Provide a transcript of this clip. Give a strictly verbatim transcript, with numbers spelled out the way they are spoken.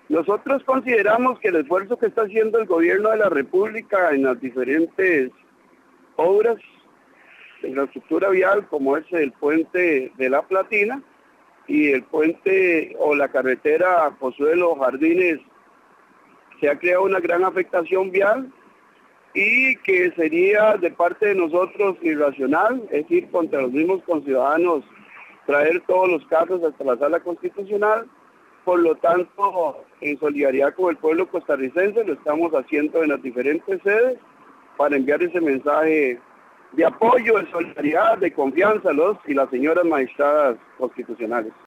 Nosotros consideramos que el esfuerzo que está haciendo el gobierno de la República en las diferentes obras de infraestructura vial, como es el puente de La Platina y el puente o la carretera Pozuelo Jardines, se ha creado una gran afectación vial y que sería de parte de nosotros irracional, es decir, contra los mismos conciudadanos, traer todos los casos hasta la Sala Constitucional. Por lo tanto, en solidaridad con el pueblo costarricense, lo estamos haciendo en las diferentes sedes para enviar ese mensaje de apoyo, de solidaridad, de confianza a los y las señoras magistradas constitucionales.